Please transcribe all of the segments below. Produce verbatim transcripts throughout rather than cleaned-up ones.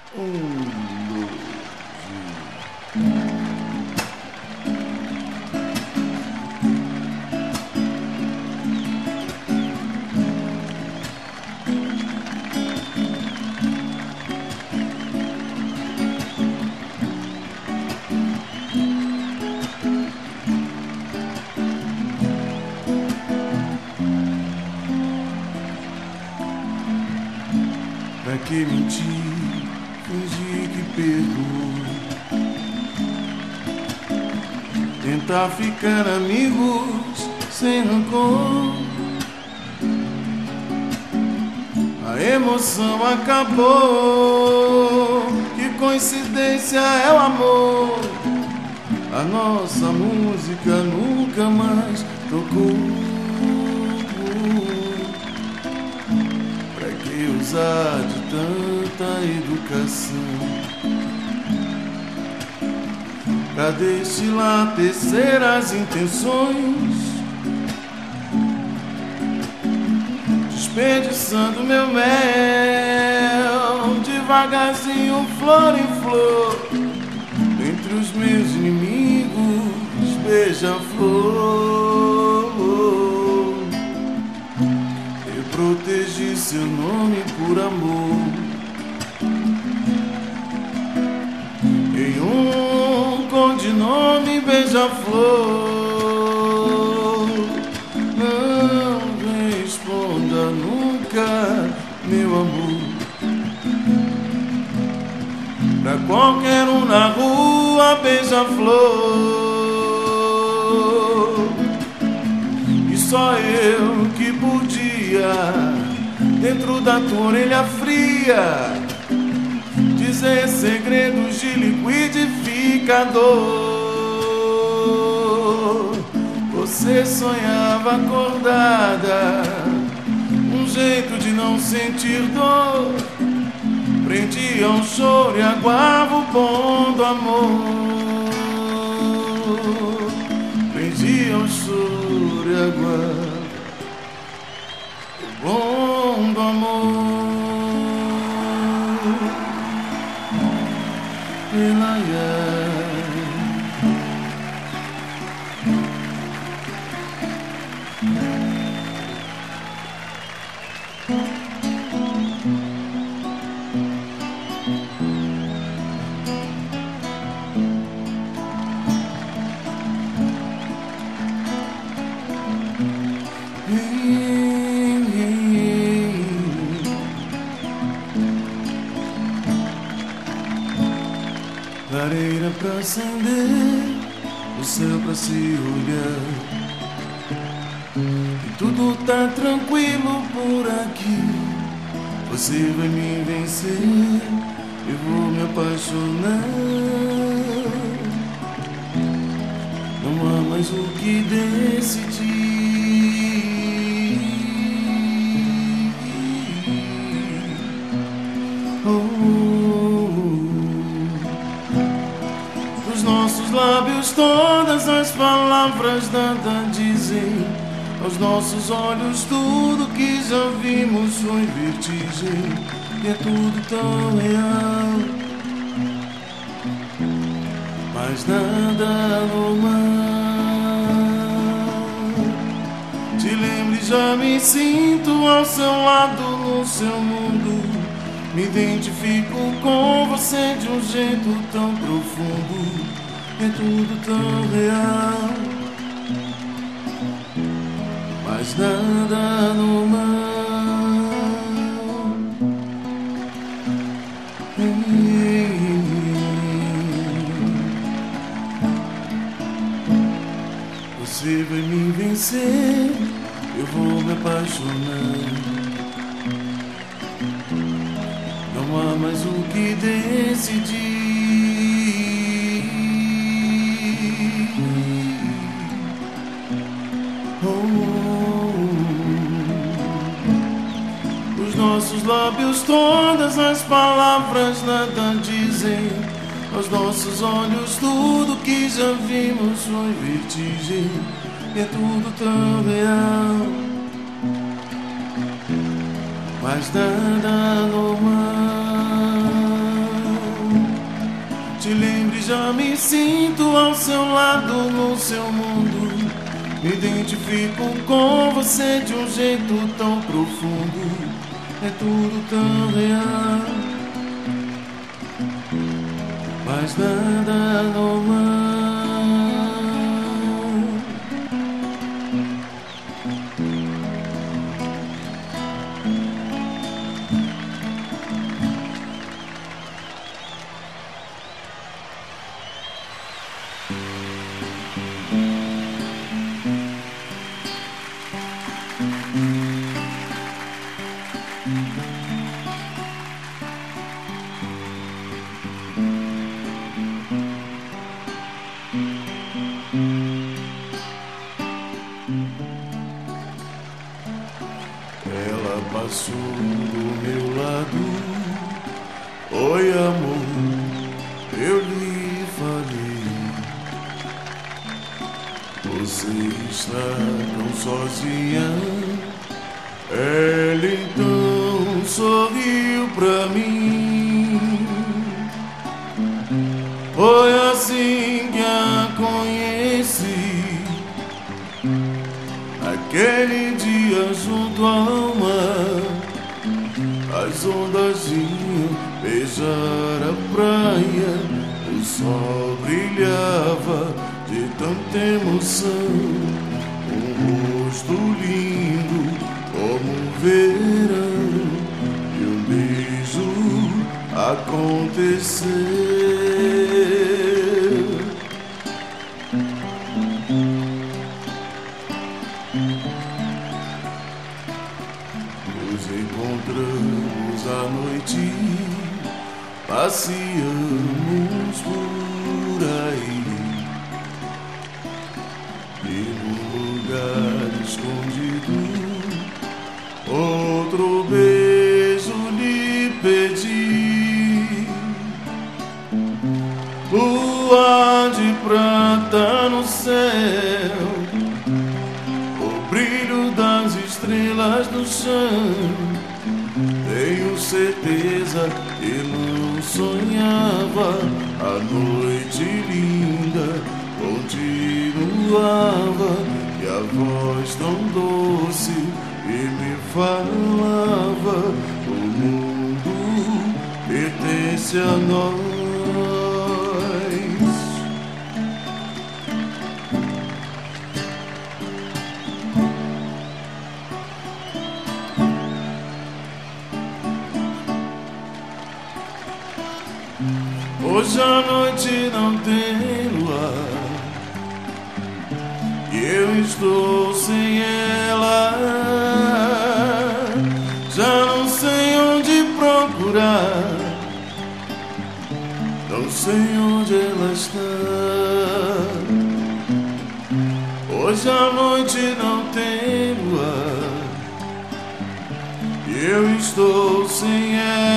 Um, dois, pra que mentir, fingir que perdoou, tentar ficar amigos sem rancor. A emoção acabou, que coincidência é o amor. A nossa música nunca mais tocou. Pra que usar de tanta educação pra destilar terceiras intenções, desperdiçando meu mel devagarzinho, flor em flor, entre os meus inimigos, beija-flor. Eu protegi seu nome por amor em um codinome, beija-flor. Não responda nunca, meu amor, pra qualquer um na rua, beija-flor. E só eu que podia, dentro da tua orelha fria, dizer segredos de liquidificador. Você sonhava acordada, um jeito de não sentir dor, prendia um choro e aguava o bom do amor. Prendia um choro e aguava o bom do amor. Ela é lareira pra acender, o céu pra se olhar, e tudo tá tranquilo por aqui. Você vai me vencer, eu vou me apaixonar. Não há mais o que decidir. Os nossos lábios todas as palavras nada dizem, aos nossos olhos tudo que já vimos foi vertigem, e é tudo tão real, mas nada normal. Te lembre, já me sinto ao seu lado no seu mundo, me identifico com você de um jeito tão profundo, é tudo tão real, mas nada normal. Você vai me vencer, eu vou me apaixonar. Não há mais o que decidir. Os nossos lábios todas as palavras nada dizem, aos nossos olhos tudo que já vimos foi vertigem, é tudo tão real, mas nada normal. já me sinto ao seu lado no seu mundo. Me identifico com você de um jeito tão profundo. É tudo tão real, mas nada normal. Ela passou do meu lado. Oi, amor, eu lhe falei, você está tão sozinha. Ela então sorriu pra mim. Foi assim que a conheci, aquele dia junto ao mar. As ondas iam beijar a praia, o sol brilhava de tanta emoção. Um rosto lindo como um verão, e um beijo aconteceu. Nos encontramos à noite, passeamos por aí, e num lugar escondido, outro beijo lhe pedi. Lua de prata no céu, o brilho das estrelas no chão. Tenho certeza que não sonhava, a noite linda continuava, e a voz tão doce que me falava: o mundo pertence a nós. Hoje a noite não tem luar, e eu estou sem ela. Já não sei onde procurar, não sei onde ela está. Hoje a noite não tem luar, e eu estou sem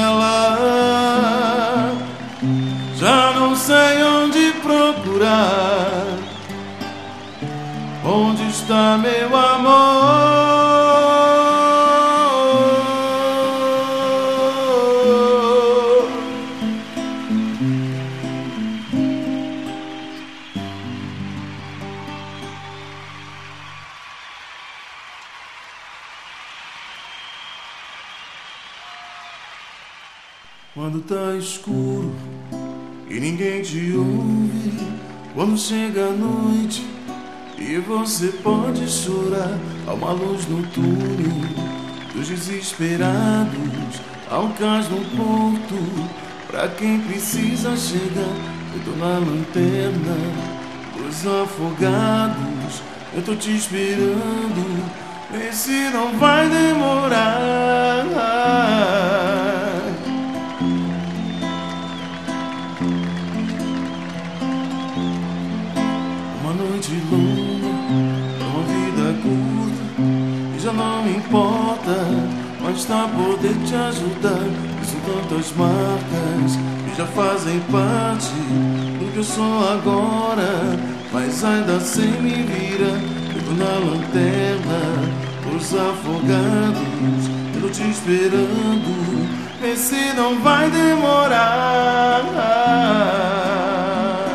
ela. Já não sei onde procurar, onde está meu amor? Quando tá escuro e ninguém te ouve, quando chega a noite e você pode chorar, há uma luz no túnel dos desesperados, há um cais no porto pra quem precisa chegar. Eu tô na lanterna dos afogados, eu tô te esperando, vê se não vai demorar. Uma noite longa, uma vida curta, e já não importa, mas tá poder te ajudar. E são tantas marcas que já fazem parte do que eu sou agora, mas ainda sem me vira. Eu tô na lanterna dos afogados, eu tô te esperando, vê se não vai demorar.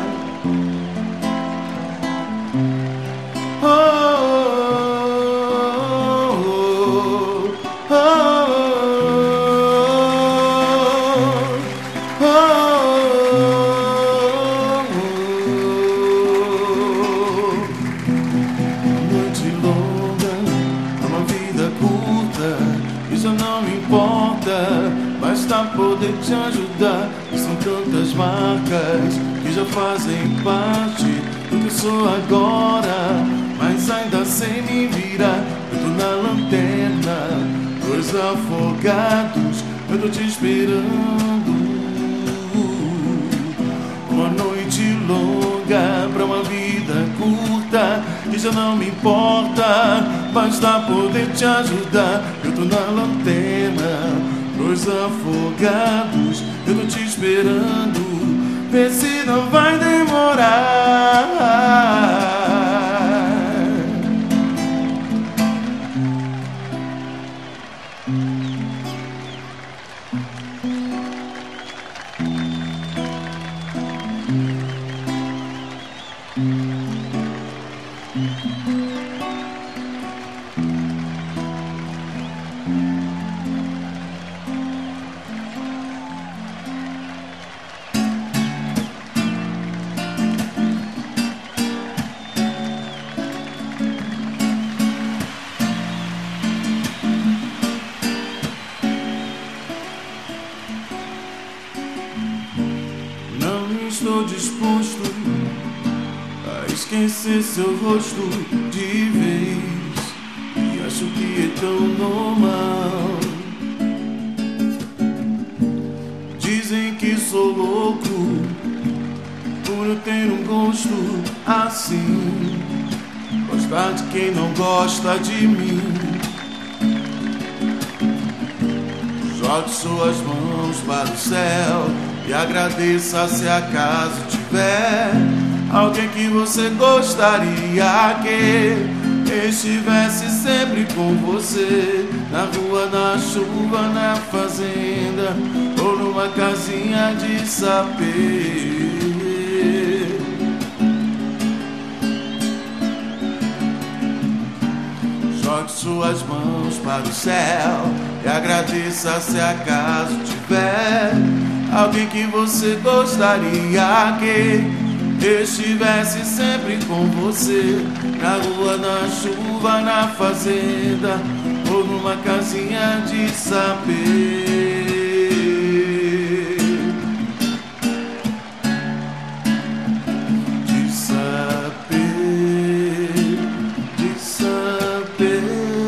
tantas marcas que já fazem parte do que eu sou agora, mas ainda sem me virar. Eu tô na lanterna, dois afogados, eu tô te esperando. Uma noite longa pra uma vida curta, que já não me importa, basta poder te ajudar. Eu tô na lanterna, dois afogados, eu tô te esperando, vê se não vai demorar. Estou disposto a esquecer seu rosto de vez, e acho que é tão normal. Dizem que sou louco por eu ter um gosto assim, gostar de quem não gosta de mim. Jogue suas mãos para o céu e agradeça se acaso tiver alguém que você gostaria que estivesse sempre com você, na rua, na chuva, na fazenda ou numa casinha de sapê. Jogue suas mãos para o céu e agradeça se acaso tiver alguém que você gostaria que estivesse sempre com você, na rua, na chuva, na fazenda ou numa casinha de sapê. De sapê, de sapê.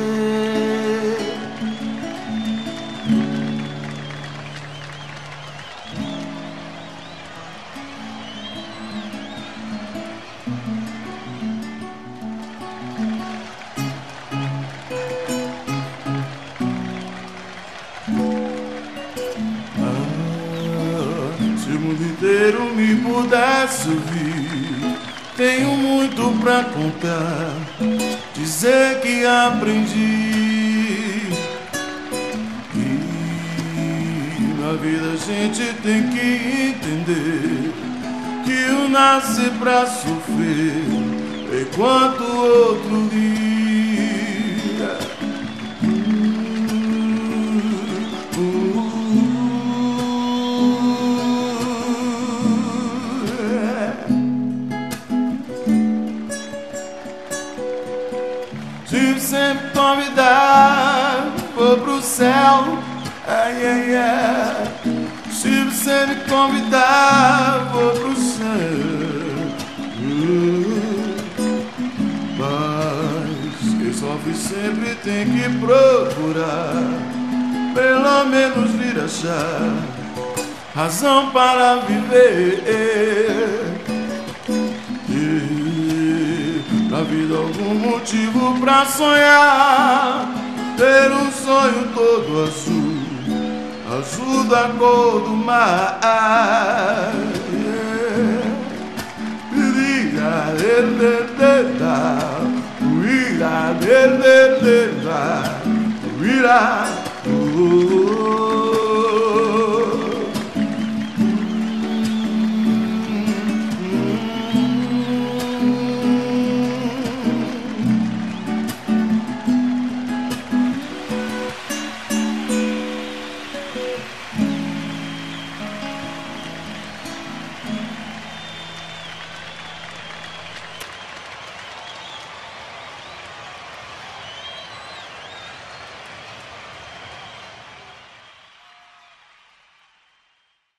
Se o mundo inteiro me pudesse ouvir, tenho muito pra contar, dizer que aprendi que na vida a gente tem que entender que o nascer pra sofrer enquanto o outro ri. Se sempre convidar, for pro céu, ai, ai, ai. Se você me convidar, vou pro céu. Mas quem sofre sempre tem que procurar, pelo menos vir achar razão para viver. Na vida algum motivo pra sonhar, ter um sonho todo azul, azul da cor do mar. Ira, ira, ira, ira, ira,